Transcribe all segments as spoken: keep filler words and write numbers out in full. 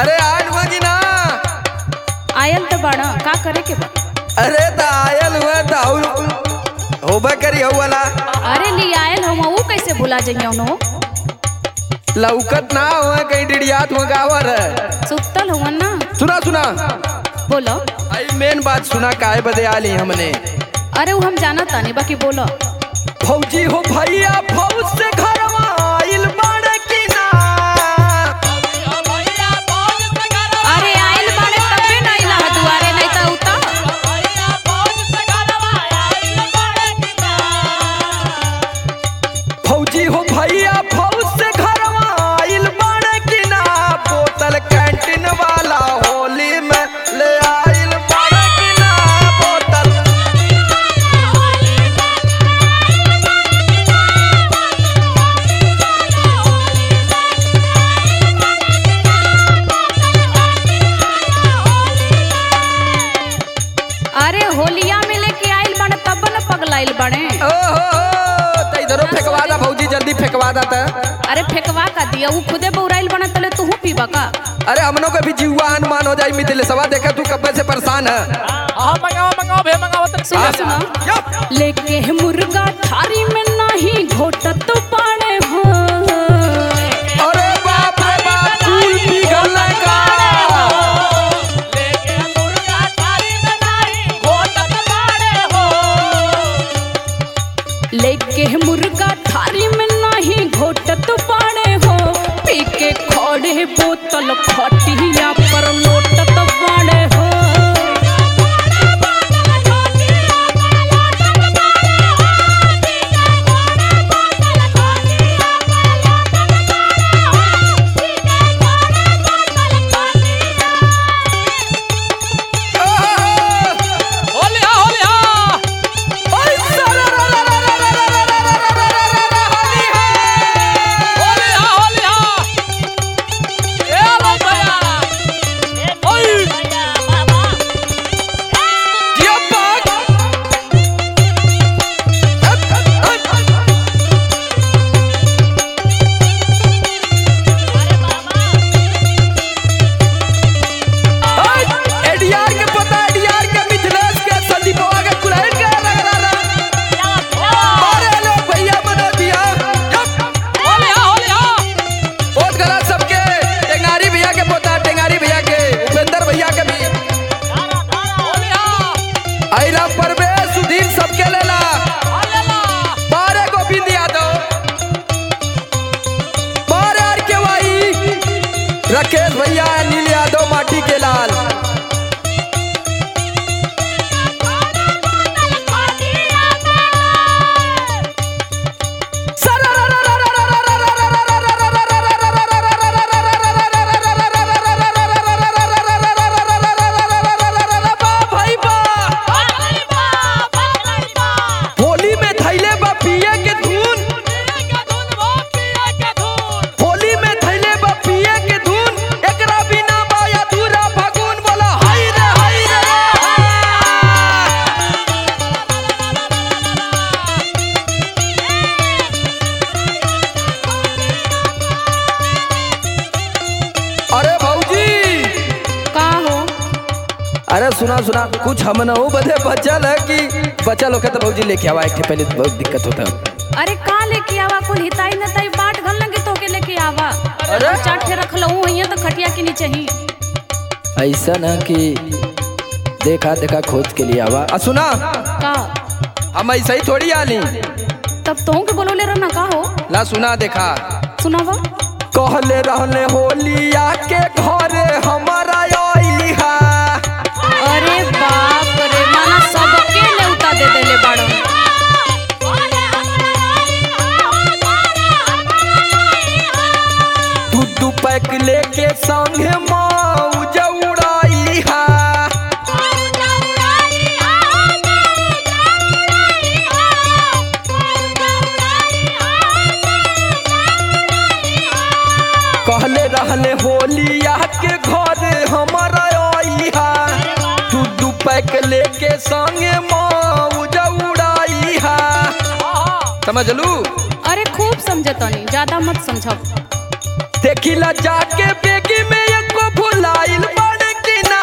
अरे आयल हुआ कि ना? आयल तो बड़ा का करे के बा? अरे तो आयल हुआ तो होबा करी हो वाला। अरे ली आयल हम वो कैसे भुला जाइए उन्हों? लौकत ना हुआ कहीं डिड़ियात हुआ गावर है। सुतल हुआ ना? सुना सुना बोलो। आई मेन बात सुना काहे बदे आली हमने। अरे वो हम जाना तानी बाकी बोलो। फौजी हो भैया फौज से घरवा आइल बाड़े की ना। अरे आइल बाड़े तबे ना इला दुआरे नहीं ता उता। फौजी हो भैया फौज से घरवा आइल बाड़े की ना। बोतल कैंटीन वाला होली में ले आइल बाड़े की ना। बोतल अरे होलिया में लेके आइल बाड़े तब न पगलाइल बाड़े। ओहो तो इधरो फेंकवा दा भौजी जल्दी फेंकवा दा त। अरे फेंकवा का दिया वो खुदे बौराइल बना तले तू पीबा का? अरे हमनों का भी जीवा अनुमान हो जाए मिथिले सवा देखा तू कब से परेशान है। हाँ मंगाओ मंगाओ भे मंगाओ तो सुनो सुनो लेके मुर्गा थारी में नहीं घोटत पाड़े हो। अरे बाप रे बाप फूल पिघल का। लेके मुर्गा थाली में नहीं घोटत बाड़े हो। लेके मुर्गा थारी में नहीं घोटत पाड़े हो। पी के खोड़े बोतल खटिया पर लोटत पाड़े हो। होली हा होली हा ओए सारा रा रा रा रा रा रा रा रा रा रा रा रा रा होली है। होली हा होली हा ए लो भैया ओए जिया बाग। एडीआर के पता एडीआर के मिथिलेश के संदीपवा के कुलहन के लग रहा रहा। अरे लो भैया बना दिया। होली हा होली हा बहुत गलत सबके टेंगारी भैया के पोता टेंगारी भैया के उपेंद्र भैया के भी होली हा आइला परवेश सुधीर सबके लेला। बारे गोविंद यादव बारे आर के वाई राकेश भैया अनिल यादव माटी के लाल। होली में थैले बा पिए के धुन। होली में थैले बा पिए के धुन। एकरा बिना बा अधूरा फागुन बोला हाय रे हाय रे। अरे भौजी का हो? अरे सुना सुना कुछ हम न हो बदे बचल है कि बचल होके तो भौजी लेके आवा। एक पहले तो बहुत दिक्कत होता है। अरे का लेके आवा कुल हिताई न ताई बाट घल लगे तो के लेके आवा। अरे? चाट के रख लऊं हइया तो खटिया के नीचे ही। ऐसा ना कि देखा देखा खोज के लिए आवा। आ सुना का? हम ऐसा ही थोड़ी आली। तब तो के बोलोले रहना का हो? ला सुना देखा सुनावा। कहले रहले होलिया के घरे हमारा आई हा। अरे बाप रे माना सबके नेउता दे देले बाड़ो। तू दू पैक लेके संगे मौज उड़ाई हा। कहले रहले होलिया के घरे हमारा आई हा। तू दू पैक लेके संगे मौज उड़ाई हा। समझ लू? अरे खूब समझतनी ज्यादा मत समझब। देखिला जाके बेगी में एको भुलाइल बड़ कि ना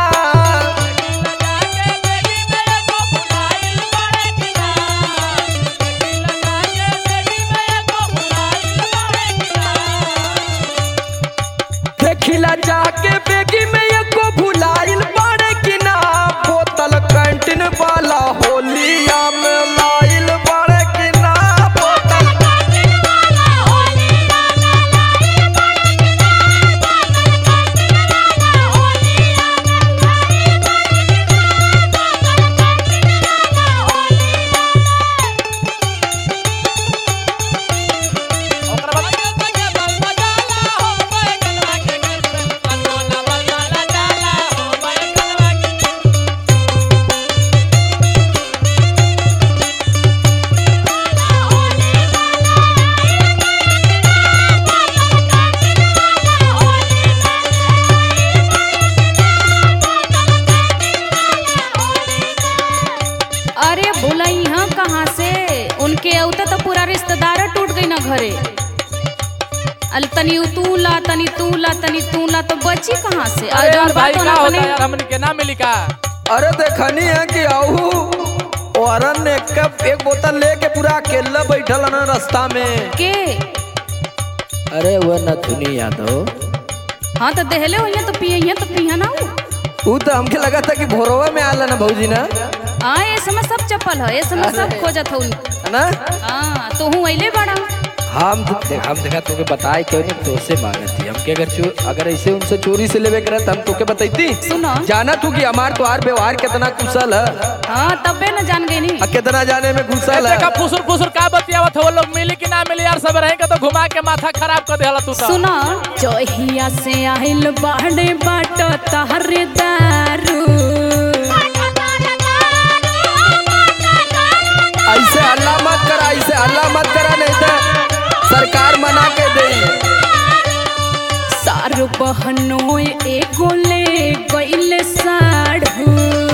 देखिला जाके बेगी में एको भुलाइल बड़ कि ना बोतल कैंटीन वाला होलिया में लाइल बड़ कि ना बोतल अरे बोला यहाँ कहाँ से उनके औते तो पूरा रिश्तेदार टूट गई ना घरे। अल तनी तू ला तनी तू ला तनी तू ला तो बची कहाँ से। अरे जौन यार भाई बात का होना होता अपने- यार हमन के ना मिली का। अरे देखनी है कि आहू औरन ने कब एक बोतल लेके पूरा अकेला बैठल ना रास्ता में। के अरे वो नथुनी यादव हाँ तो देहले हो तो पिए तो पिया ना हो। वो तो हमके लगा था कि भोरवा में आला ना भौजी ना हाँ ये समय सब चप्पल है ये समय सब खोजत हो है ना। हाँ तो हूँ अले बड़ा हम देख हम देखा तोके बताए क्यों नहीं तो से मांगत थी हमके अगर चो, अगर ऐसे उनसे चोरी से लेवे करत हम तोके बताईती। सुनो जाना तू कि हमार तोहार व्यवहार कितना कुशल है हाँ तबे न जान गई नहीं। और कितना जाने में कुशल है। का फुसुर फुसुर का बतियावत हो लोग मिली कि ना मिली यार सब रहे के तो घुमा के माथा खराब कर देला तू तो। सुनो जहिया से आइल बाड़े बाट तहरे दारू ऐसे हल्ला मत करा ऐसे हल्ला मत करा नहीं तो सरकार मना के दे। सारू बहनों एगो ले गइल साढ़ू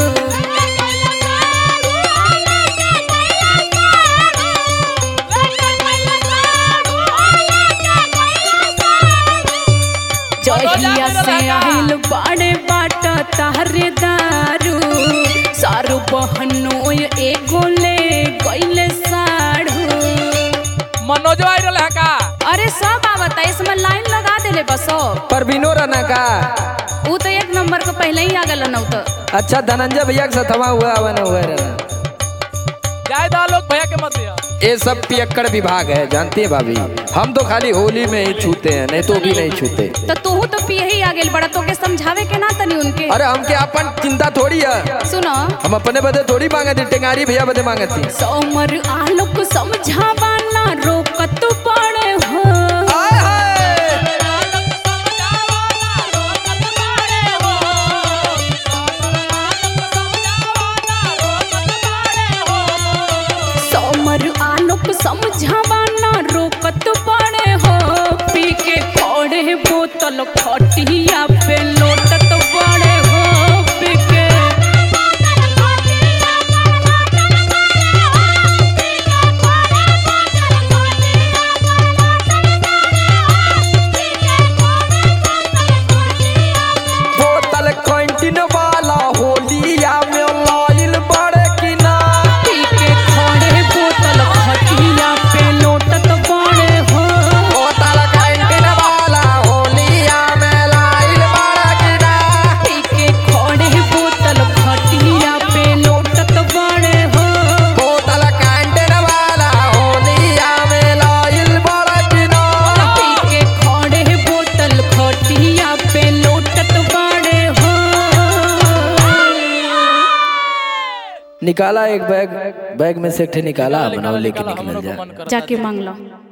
जहिया से आइल बाड़े बाट तहरे दारू सारू बहनों एगो ले गइल साढ़ू। मनोज आई रहल है का। अरे सब आवता है इसमें लाइन लगा देले बसो पर बिनो रहना का वो तो एक नंबर का पहले ही आ गल न तो। अच्छा धनंजय भैया के साथ हवा हुआ हवा न हुआ रहना। जाय दा लोग भैया के मत दिया। ये सब पियक्कड़ विभाग है जानती है भाभी। हम तो खाली होली में ही छूते हैं नहीं तो भी नहीं छूते। तो तू तो पिए ही आ गेल बड़ा तो के समझावे के ना तनी उनके। अरे हमके अपन चिंता थोड़ी है। सुनो हम अपने बदे थोड़ी मांगती टेंगारी भैया बदे मांगती। सोमर आलोक समझावा ना रोकत पड़े हो आय हाय सोमर आलोक समझावा ना रोकत पड़े हो पी के खोड़े बोतल खटिया पे लोटत पड़े हो पी के बोतल कैंटीन वाला होलिया में लाइल बड़े कि ना पी के खोड़े बोतल खटिया पे लोटत पड़े हो बोतल कैंटीन वाला होलिया में लाइल बड़े कि ना पी के खोड़े बोतल खटिया पे लोटत पड़े हो बोतल कैंटीन वाला होलिया में लाइल बड़े कि ना पी के खोड़े बोतल खटिया पे लोटत पड़े हो। निकाला एक बैग बैग में से एक ठे निकाला बनाओ लेके हमरो निकल को जा। मन कर। जाके मांग लो।